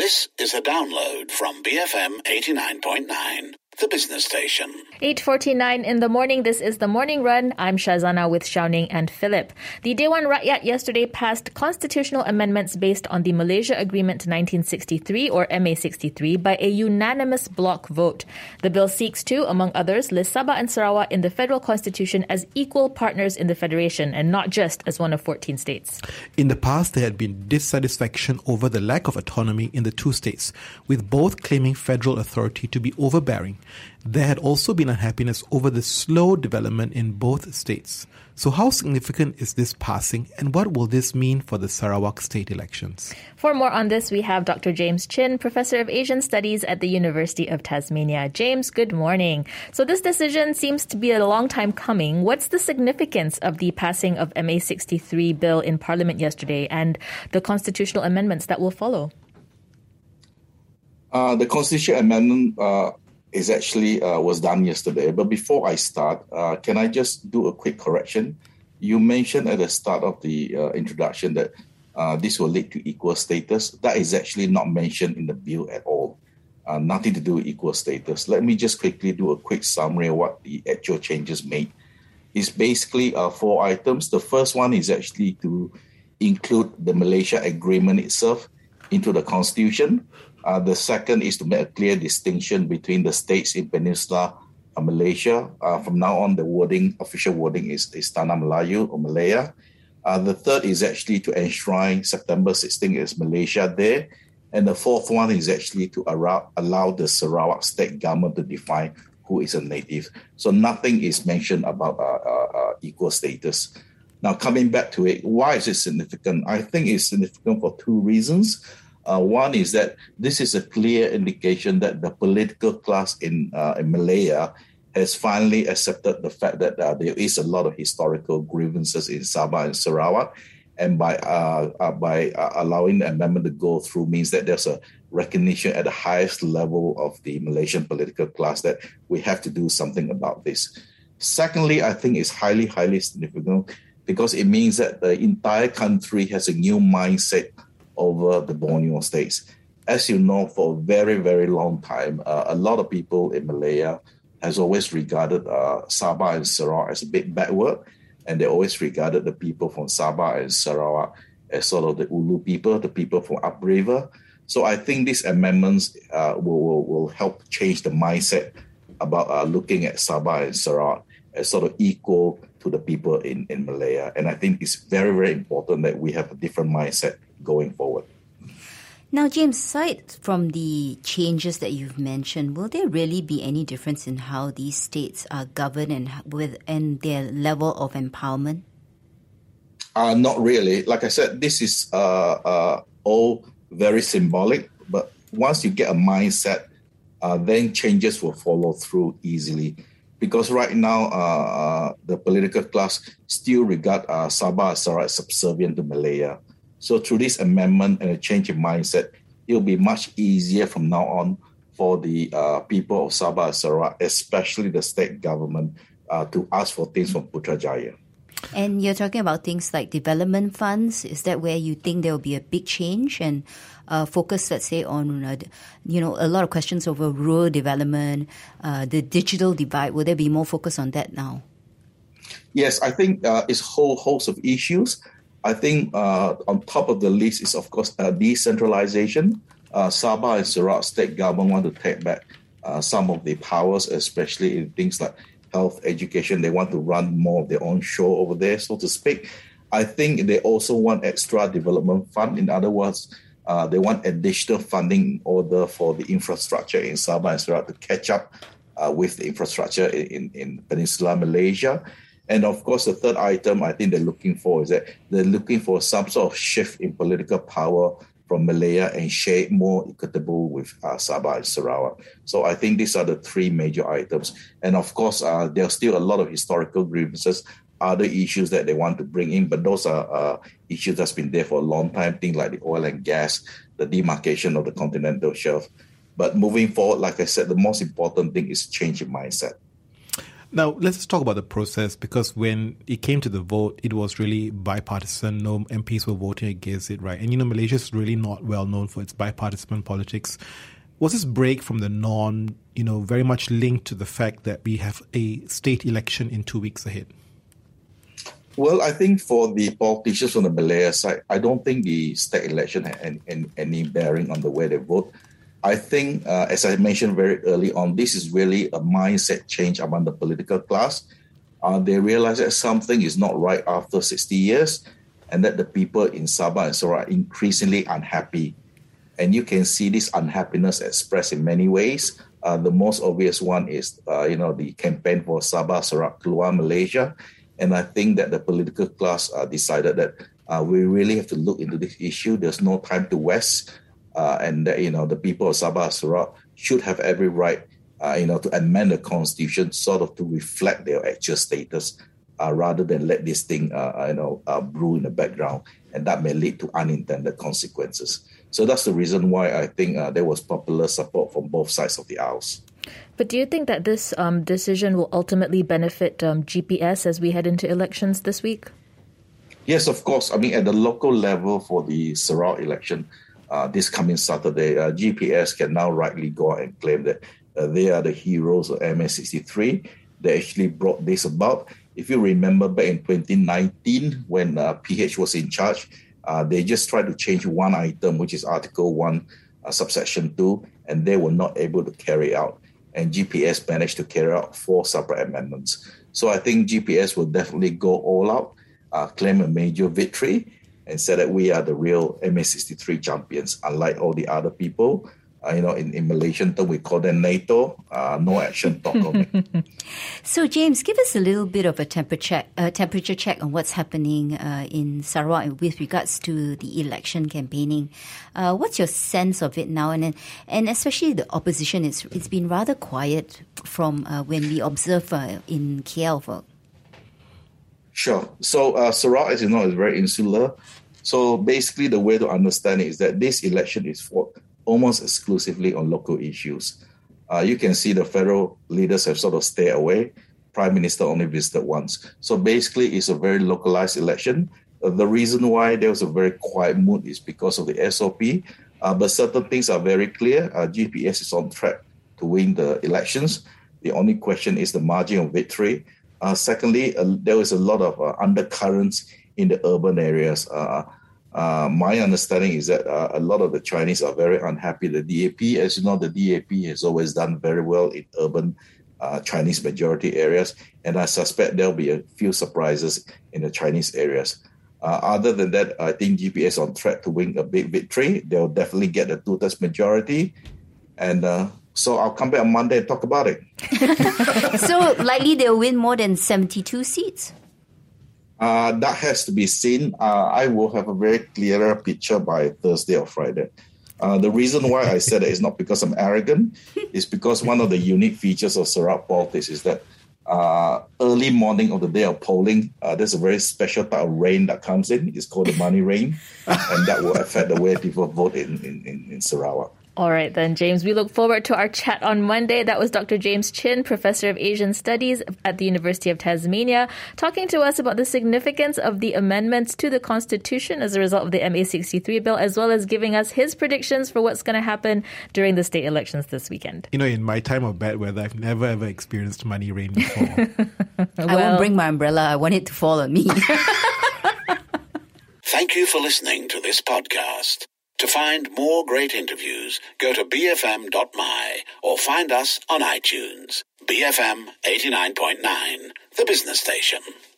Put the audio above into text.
This is a download from BFM 89.9, the business station. 8:49 in the morning. This is The Morning Run. I'm Shazana with Xiaoning and Philip. The Dewan Rakyat yesterday passed constitutional amendments based on the Malaysia Agreement 1963 or MA63 by a unanimous block vote. The bill seeks to, among others, list Sabah and Sarawak in the federal constitution as equal partners in the federation and not just as one of 14 states. In the past, there had been dissatisfaction over the lack of autonomy in the two states, with both claiming federal authority to be overbearing. There had also been unhappiness over the slow development in both states. So how significant is this passing, and what will this mean for the Sarawak state elections? For more on this, we have Dr. James Chin, Professor of Asian Studies at the University of Tasmania. James, good morning. So this decision seems to be a long time coming. What's the significance of the passing of MA63 bill in Parliament yesterday and the constitutional amendments that will follow? The constitutional amendment is actually was done yesterday. But before I start, can I just do a quick correction? You mentioned at the start of the introduction that this will lead to equal status. That is actually not mentioned in the bill at all. Nothing to do with equal status. Let me just quickly do a quick summary of what the actual changes made. It's basically 4 items. The first one is actually to include the Malaysia Agreement itself into the constitution. The second is to make a clear distinction between the states in Peninsula Malaysia. From now on, the official wording is Tanah Melayu or Malaya. The third is actually to enshrine September 16 as Malaysia there. And the fourth one is actually to allow the Sarawak state government to define who is a native. So nothing is mentioned about equal status. Now, coming back to it, why is it significant? I think it's significant for 2 reasons. One is that this is a clear indication that the political class in Malaya has finally accepted the fact that there is a lot of historical grievances in Sabah and Sarawak, and by allowing the amendment to go through means that there's a recognition at the highest level of the Malaysian political class that we have to do something about this. Secondly, I think it's highly, highly significant because it means that the entire country has a new mindset over the Borneo states. As you know, for a very, very long time, a lot of people in Malaya has always regarded Sabah and Sarawak as a bit backward, and they always regarded the people from Sabah and Sarawak as sort of the Ulu people, the people from upriver. So I think these amendments will help change the mindset about looking at Sabah and Sarawak as sort of equal to the people in Malaya. And I think it's very, very important that we have a different mindset going forward. Now, James, aside from the changes that you've mentioned, will there really be any difference in how these states are governed and their level of empowerment? Not really. Like I said, this is all very symbolic. But once you get a mindset, then changes will follow through easily. Because right now, the political class still regard Sabah and Sarawak as subservient to Malaya. So through this amendment and a change in mindset, it will be much easier from now on for the people of Sabah and Sarawak, especially the state government, to ask for things from Putrajaya. And you're talking about things like development funds. Is that where you think there will be a big change and focus, let's say, on, a lot of questions over rural development, the digital divide? Will there be more focus on that now? Yes, I think it's a whole host of issues. I think on top of the list is, of course, decentralization. Sabah and Sarawak state government want to take back some of the powers, especially in things like health, education. They want to run more of their own show over there, so to speak. I think they also want extra development fund. In other words, they want additional funding in order for the infrastructure in Sabah and Sarawak to catch up with the infrastructure in Peninsula Malaysia. And of course, the third item I think they're looking for is that they're looking for some sort of shift in political power from Malaya and share it more equitable with Sabah and Sarawak. So I think these are the 3 major items. And of course, there are still a lot of historical grievances, other issues that they want to bring in, but those are issues that's been there for a long time, things like the oil and gas, the demarcation of the continental shelf. But moving forward, like I said, the most important thing is change in mindset. Now, let's just talk about the process, because when it came to the vote, it was really bipartisan. No MPs were voting against it, right? And, Malaysia is really not well known for its bipartisan politics. Was this break from the norm, very much linked to the fact that we have a state election in 2 weeks ahead? Well, I think for the politicians on the Malaya side, I don't think the state election had any bearing on the way they vote. I think, as I mentioned very early on, this is really a mindset change among the political class. They realize that something is not right after 60 years and that the people in Sabah and Sarawak are increasingly unhappy. And you can see this unhappiness expressed in many ways. The most obvious one is, the campaign for Sabah, Sarawak, Keluar Malaysia. And I think that the political class decided that we really have to look into this issue. There's no time to waste. And that, the people of Sabah Sarawak should have every right, to amend the constitution sort of to reflect their actual status, rather than let this thing, brew in the background, and that may lead to unintended consequences. So that's the reason why I think there was popular support from both sides of the aisles. But do you think that this decision will ultimately benefit GPS as we head into elections this week? Yes, of course. I mean, at the local level for the Sarawak election, this coming Saturday, GPS can now rightly go out and claim that they are the heroes of MA63. They actually brought this about. If you remember back in 2019, when PH was in charge, they just tried to change one item, which is Article 1, subsection 2, and they were not able to carry out. And GPS managed to carry out 4 separate amendments. So I think GPS will definitely go all out, claim a major victory, and say that we are the real MA63 champions, unlike all the other people. In Malaysian term, we call them NATO, no action, talk on it. So, James, give us a little bit of a temperature check on what's happening in Sarawak with regards to the election campaigning. What's your sense of it now? And especially the opposition, it's been rather quiet from when we observe in KL. Sure. So Sarawak, as you know, is very insular. So basically the way to understand it is that this election is fought almost exclusively on local issues. You can see the federal leaders have sort of stayed away. Prime Minister only visited once. So basically it's a very localized election. The reason why there was a very quiet mood is because of the SOP. But certain things are very clear. GPS is on track to win the elections. The only question is the margin of victory. Secondly, there is a lot of undercurrents in the urban areas. My understanding is that a lot of the Chinese are very unhappy. The DAP, as you know, the DAP has always done very well in urban Chinese majority areas. And I suspect there'll be a few surprises in the Chinese areas. Other than that, I think GPS on track to win a big victory. They'll definitely get a 2/3 majority. And so I'll come back on Monday and talk about it. So likely they'll win more than 72 seats? That has to be seen. I will have a very clearer picture by Thursday or Friday. The reason why I said it is not because I'm arrogant. It's because one of the unique features of Sarawak politics is that early morning of the day of polling, there's a very special type of rain that comes in. It's called the money rain. And that will affect the way people vote in Sarawak. All right then, James. We look forward to our chat on Monday. That was Dr. James Chin, Professor of Asian Studies at the University of Tasmania, talking to us about the significance of the amendments to the Constitution as a result of the MA63 bill, as well as giving us his predictions for what's going to happen during the state elections this weekend. In my time of bad weather, I've never ever experienced money rain before. I won't bring my umbrella. I want it to fall on me. Thank you for listening to this podcast. To find more great interviews, go to bfm.my or find us on iTunes. BFM 89.9, the business station.